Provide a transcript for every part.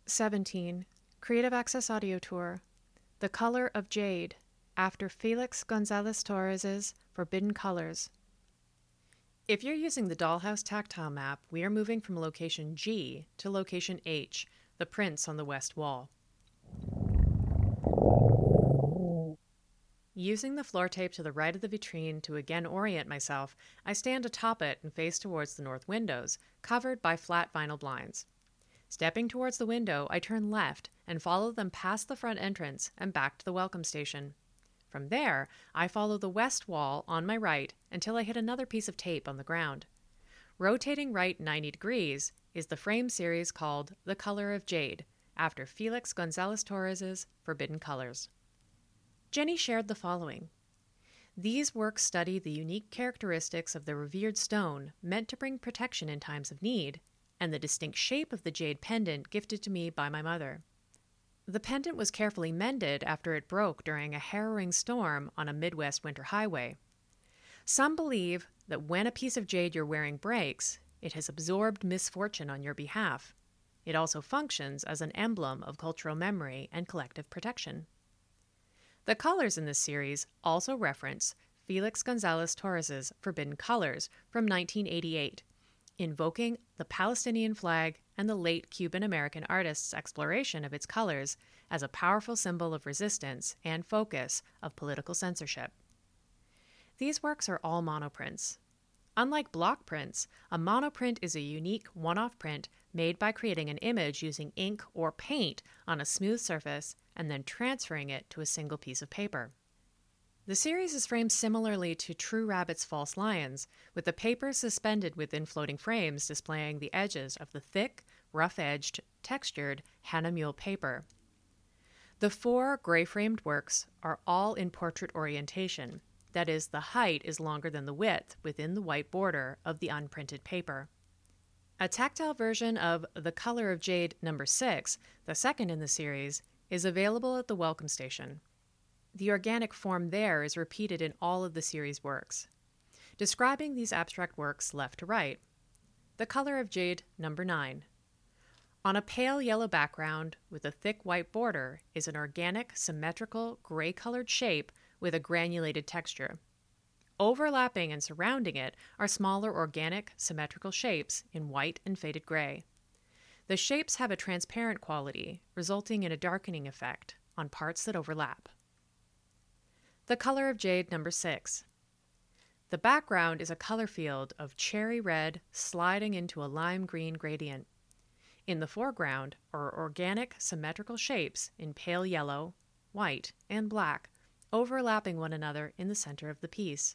17. Creative Access Audio Tour. The Color of Jade, after Felix Gonzalez Torres's Forbidden Colors. If you're using the Dollhouse tactile map, we are moving from location G to location H, the prints on the west wall. Using the floor tape to the right of the vitrine to again orient myself, I stand atop it and face towards the north windows, covered by flat vinyl blinds. Stepping towards the window, I turn left and follow them past the front entrance and back to the welcome station. From there, I follow the west wall on my right until I hit another piece of tape on the ground. Rotating right 90 degrees is the frame series called The Color of Jade, after Felix Gonzalez Torres's Forbidden Colors. Jenny shared the following. These works study the unique characteristics of the revered stone meant to bring protection in times of need, and the distinct shape of the jade pendant gifted to me by my mother. The pendant was carefully mended after it broke during a harrowing storm on a Midwest winter highway. Some believe that when a piece of jade you're wearing breaks, it has absorbed misfortune on your behalf. It also functions as an emblem of cultural memory and collective protection. The colors in this series also reference Felix Gonzalez Torres's Forbidden Colors from 1988, invoking the Palestinian flag and the late Cuban-American artist's exploration of its colors as a powerful symbol of resistance and focus of political censorship. These works are all monoprints. Unlike block prints, a monoprint is a unique one-off print made by creating an image using ink or paint on a smooth surface and then transferring it to a single piece of paper. The series is framed similarly to True Rabbit's False Lions, with the paper suspended within floating frames displaying the edges of the thick, rough-edged, textured Hahnemühle paper. The 4 gray-framed works are all in portrait orientation, that is, the height is longer than the width within the white border of the unprinted paper. A tactile version of The Color of Jade No. 6, the second in the series, is available at the welcome station. The organic form there is repeated in all of the series' works. Describing these abstract works left to right. The Color of Jade No. 9. On a pale yellow background with a thick white border is an organic, symmetrical, gray-colored shape with a granulated texture. Overlapping and surrounding it are smaller organic, symmetrical shapes in white and faded gray. The shapes have a transparent quality, resulting in a darkening effect on parts that overlap. The Color of Jade No. 6. The background is a color field of cherry red sliding into a lime green gradient. In the foreground are organic, symmetrical shapes in pale yellow, white, and black, overlapping one another in the center of the piece.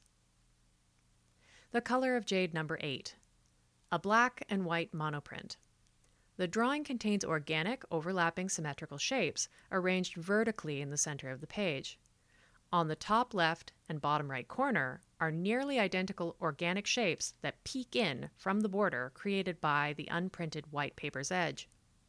The Color of Jade No. 8. A black and white monoprint. The drawing contains organic, overlapping symmetrical shapes arranged vertically in the center of the page. On the top left and bottom right corner are nearly identical organic shapes that peek in from the border created by the unprinted white paper's edge.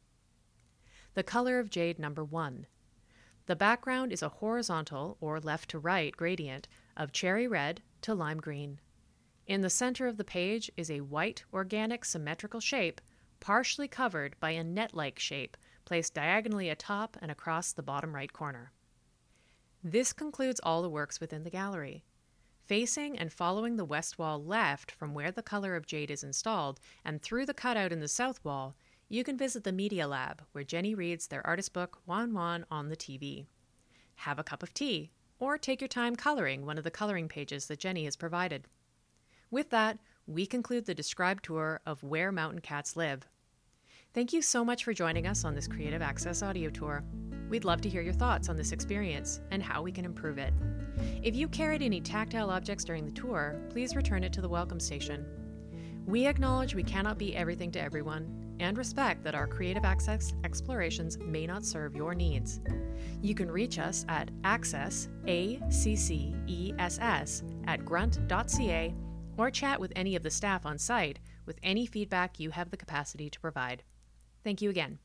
The Color of Jade No. 1. The background is a horizontal or left to right gradient of cherry red to lime green. In the center of the page is a white organic symmetrical shape partially covered by a net-like shape placed diagonally atop and across the bottom right corner. This concludes all the works within the gallery. Facing and following the west wall left from where the Color of Jade is installed and through the cutout in the south wall, you can visit the Media Lab, where Jenny reads their artist book Wan Wan on the TV. Have a cup of tea, or take your time coloring one of the coloring pages that Jenny has provided. With that, we conclude the described tour of Where Mountain Cats Live. Thank you so much for joining us on this Creative Access audio tour. We'd love to hear your thoughts on this experience and how we can improve it. If you carried any tactile objects during the tour, please return it to the welcome station. We acknowledge we cannot be everything to everyone and respect that our creative access explorations may not serve your needs. You can reach us at access, ACCESS, @grunt.ca or chat with any of the staff on site with any feedback you have the capacity to provide. Thank you again.